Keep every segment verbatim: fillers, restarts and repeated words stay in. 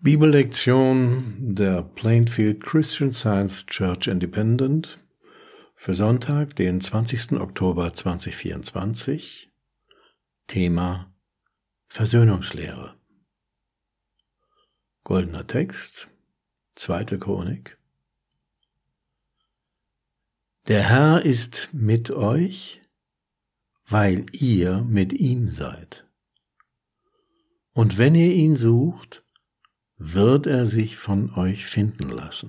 Bibellektion der Plainfield Christian Science Church Independent für Sonntag, den zwanzigsten Oktober zweitausendvierundzwanzig. Thema Versöhnungslehre. Goldener Text, zweite Chronik. Der Herr ist mit euch, weil ihr mit ihm seid. Und wenn ihr ihn sucht, wird er sich von euch finden lassen.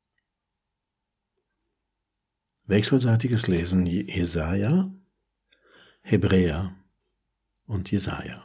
Wechselseitiges Lesen Jesaja, Hebräer und Jesaja.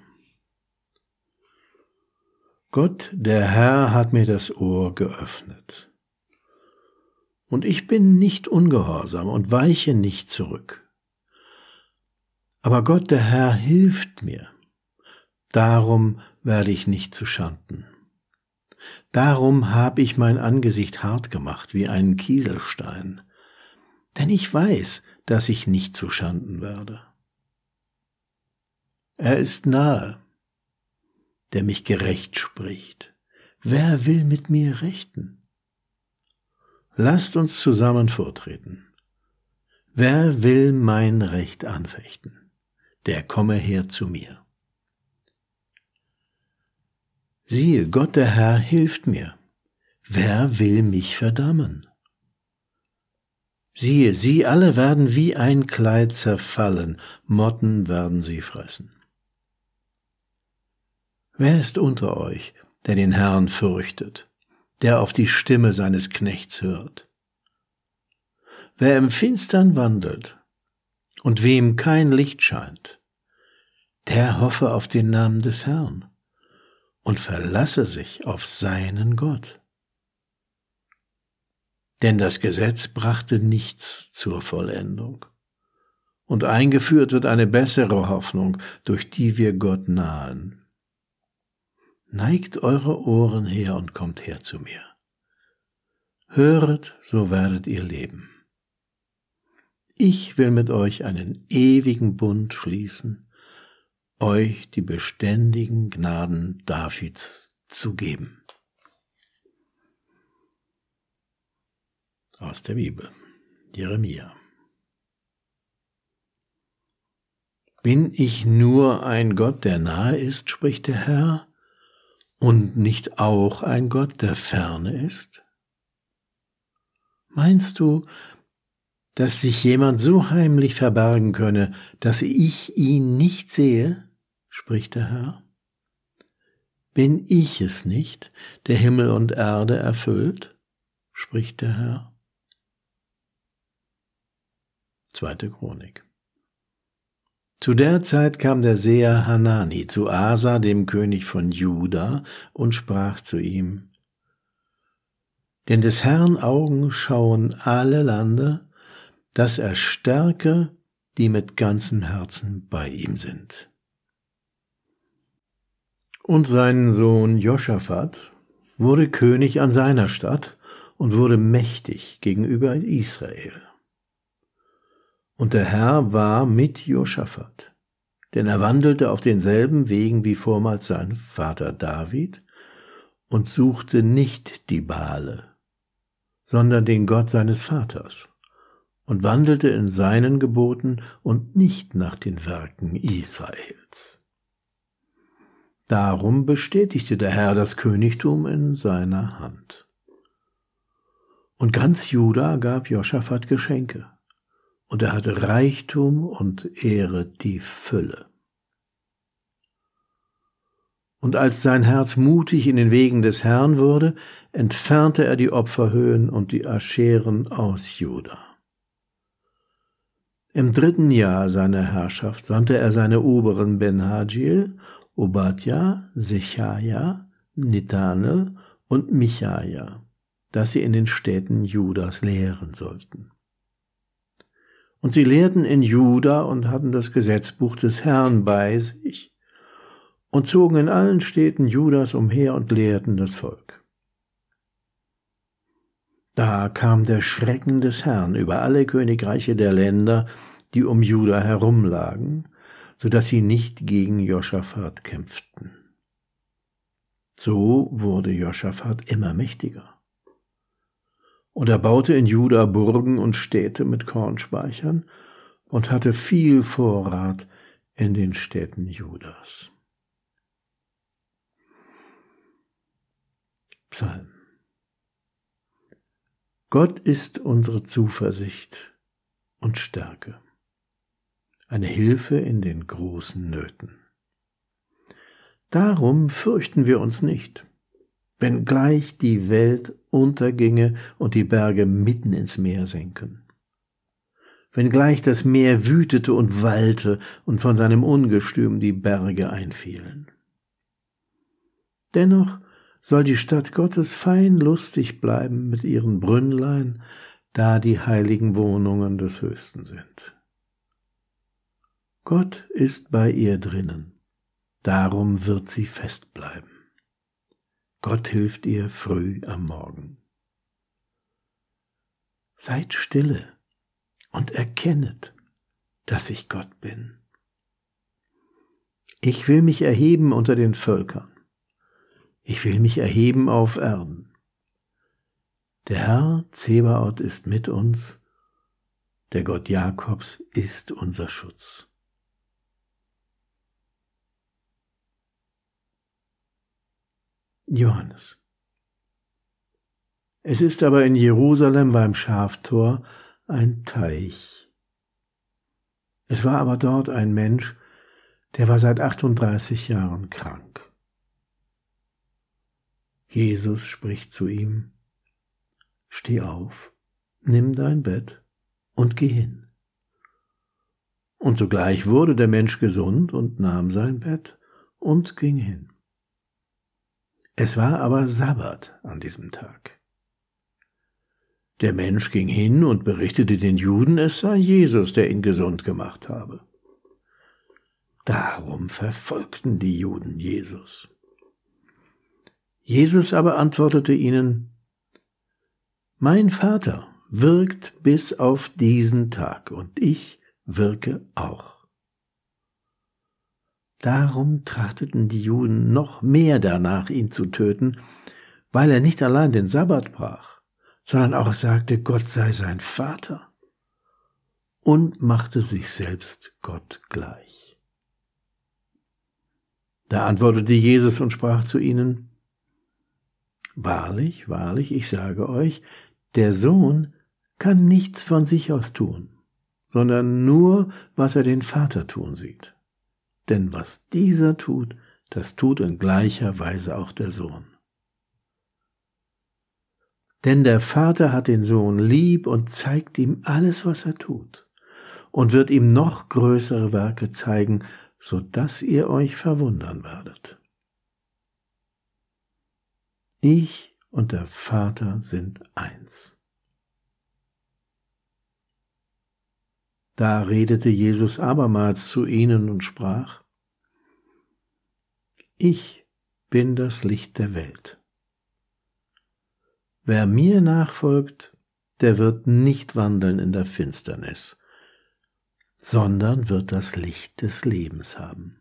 Gott, der Herr, hat mir das Ohr geöffnet. Und ich bin nicht ungehorsam und weiche nicht zurück. Aber Gott, der Herr, hilft mir. Darum werde ich nicht zuschanden. Darum habe ich mein Angesicht hart gemacht wie einen Kieselstein, denn ich weiß, dass ich nicht zuschanden werde. Er ist nahe, der mich gerecht spricht. Wer will mit mir rechten? Lasst uns zusammen vortreten. Wer will mein Recht anfechten? Der komme her zu mir. Siehe, Gott der Herr hilft mir. Wer will mich verdammen? Siehe, sie alle werden wie ein Kleid zerfallen, Motten werden sie fressen. Wer ist unter euch, der den Herrn fürchtet, der auf die Stimme seines Knechts hört? Wer im Finstern wandelt und wem kein Licht scheint, der hoffe auf den Namen des Herrn und verlasse sich auf seinen Gott. Denn das Gesetz brachte nichts zur Vollendung, und eingeführt wird eine bessere Hoffnung, durch die wir Gott nahen. Neigt eure Ohren her und kommt her zu mir. Höret, so werdet ihr leben. Ich will mit euch einen ewigen Bund schließen, euch die beständigen Gnaden Davids zu geben. Aus der Bibel, Jeremia. Bin ich nur ein Gott, der nahe ist, spricht der Herr, und nicht auch ein Gott, der ferne ist? Meinst du, dass sich jemand so heimlich verbergen könne, dass ich ihn nicht sehe, spricht der Herr? Bin ich es nicht, der Himmel und Erde erfüllt, spricht der Herr? Zweite Chronik. Zu der Zeit kam der Seher Hanani zu Asa, dem König von Juda, und sprach zu ihm: Denn des Herrn Augen schauen alle Lande, dass er stärke, die mit ganzem Herzen bei ihm sind. Und sein Sohn Joschafat wurde König an seiner Stadt und wurde mächtig gegenüber Israel. Und der Herr war mit Joschafat, denn er wandelte auf denselben Wegen wie vormals sein Vater David und suchte nicht die Baale, sondern den Gott seines Vaters, und wandelte in seinen Geboten und nicht nach den Werken Israels. Darum bestätigte der Herr das Königtum in seiner Hand. Und ganz Juda gab Joschafat Geschenke, und er hatte Reichtum und Ehre die Fülle. Und als sein Herz mutig in den Wegen des Herrn wurde, entfernte er die Opferhöhen und die Ascheren aus Juda. Im dritten Jahr seiner Herrschaft sandte er seine Oberen Ben-Hagil, Obadja, Sechaja, Nethanel und Michaja, dass sie in den Städten Judas lehren sollten. Und sie lehrten in Juda und hatten das Gesetzbuch des Herrn bei sich und zogen in allen Städten Judas umher und lehrten das Volk. Da kam der Schrecken des Herrn über alle Königreiche der Länder, die um Juda herumlagen, so dass sie nicht gegen Joschafat kämpften. So wurde Josaphat immer mächtiger. Und er baute in Juda Burgen und Städte mit Kornspeichern und hatte viel Vorrat in den Städten Judas. Psalm. Gott ist unsere Zuversicht und Stärke, eine Hilfe in den großen Nöten. Darum fürchten wir uns nicht, wenngleich die Welt unterginge und die Berge mitten ins Meer senken. Wenngleich das Meer wütete und wallte und von seinem Ungestüm die Berge einfielen. Dennoch soll die Stadt Gottes fein lustig bleiben mit ihren Brünnlein, da die heiligen Wohnungen des Höchsten sind. Gott ist bei ihr drinnen, darum wird sie fest bleiben. Gott hilft ihr früh am Morgen. Seid stille und erkennet, dass ich Gott bin. Ich will mich erheben unter den Völkern. Ich will mich erheben auf Erden. Der Herr Zebaoth ist mit uns, der Gott Jakobs ist unser Schutz. Johannes. Es ist aber in Jerusalem beim Schaftor ein Teich. Es war aber dort ein Mensch, der war seit achtunddreißig Jahren krank. Jesus spricht zu ihm: Steh auf, nimm dein Bett und geh hin. Und sogleich wurde der Mensch gesund und nahm sein Bett und ging hin. Es war aber Sabbat an diesem Tag. Der Mensch ging hin und berichtete den Juden, es sei Jesus, der ihn gesund gemacht habe. Darum verfolgten die Juden Jesus. Jesus aber antwortete ihnen: Mein Vater wirkt bis auf diesen Tag und ich wirke auch. Darum trachteten die Juden noch mehr danach, ihn zu töten, weil er nicht allein den Sabbat brach, sondern auch sagte, Gott sei sein Vater, und machte sich selbst Gott gleich. Da antwortete Jesus und sprach zu ihnen: Wahrlich, wahrlich, ich sage euch, der Sohn kann nichts von sich aus tun, sondern nur, was er den Vater tun sieht. Denn was dieser tut, das tut in gleicher Weise auch der Sohn. Denn der Vater hat den Sohn lieb und zeigt ihm alles, was er tut, und wird ihm noch größere Werke zeigen, so dass ihr euch verwundern werdet. Ich und der Vater sind eins. Da redete Jesus abermals zu ihnen und sprach: Ich bin das Licht der Welt. Wer mir nachfolgt, der wird nicht wandeln in der Finsternis, sondern wird das Licht des Lebens haben.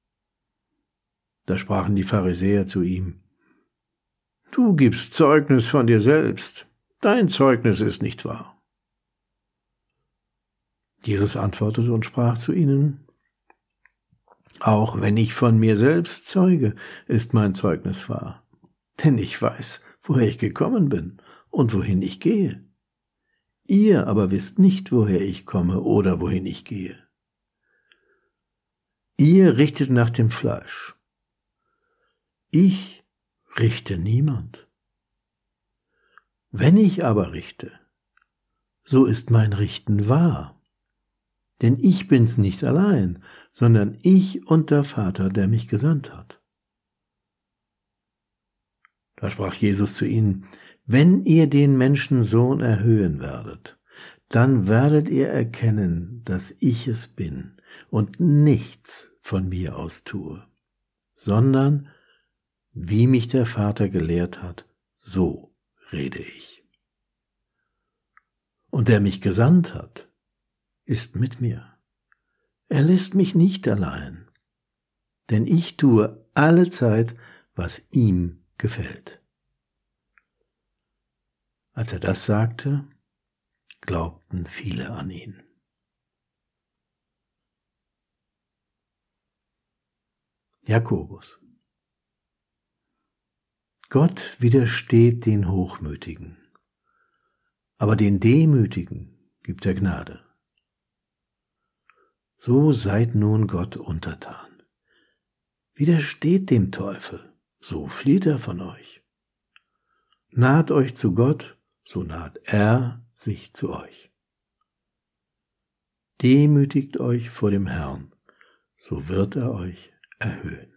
Da sprachen die Pharisäer zu ihm: Du gibst Zeugnis von dir selbst, dein Zeugnis ist nicht wahr. Jesus antwortete und sprach zu ihnen: Auch wenn ich von mir selbst zeuge, ist mein Zeugnis wahr, denn ich weiß, woher ich gekommen bin und wohin ich gehe. Ihr aber wisst nicht, woher ich komme oder wohin ich gehe. Ihr richtet nach dem Fleisch. Ich richte niemand. Wenn ich aber richte, so ist mein Richten wahr. Denn ich bin's nicht allein, sondern ich und der Vater, der mich gesandt hat. Da sprach Jesus zu ihnen: Wenn ihr den Menschensohn erhöhen werdet, dann werdet ihr erkennen, dass ich es bin und nichts von mir aus tue, sondern wie mich der Vater gelehrt hat, so rede ich. Und der mich gesandt hat, ist mit mir. Er lässt mich nicht allein, denn ich tue alle Zeit, was ihm gefällt. Als er das sagte, glaubten viele an ihn. Jakobus. Gott widersteht den Hochmütigen, aber den Demütigen gibt er Gnade. So seid nun Gott untertan. Widersteht dem Teufel, so flieht er von euch. Naht euch zu Gott, so naht er sich zu euch. Demütigt euch vor dem Herrn, so wird er euch erhöhen.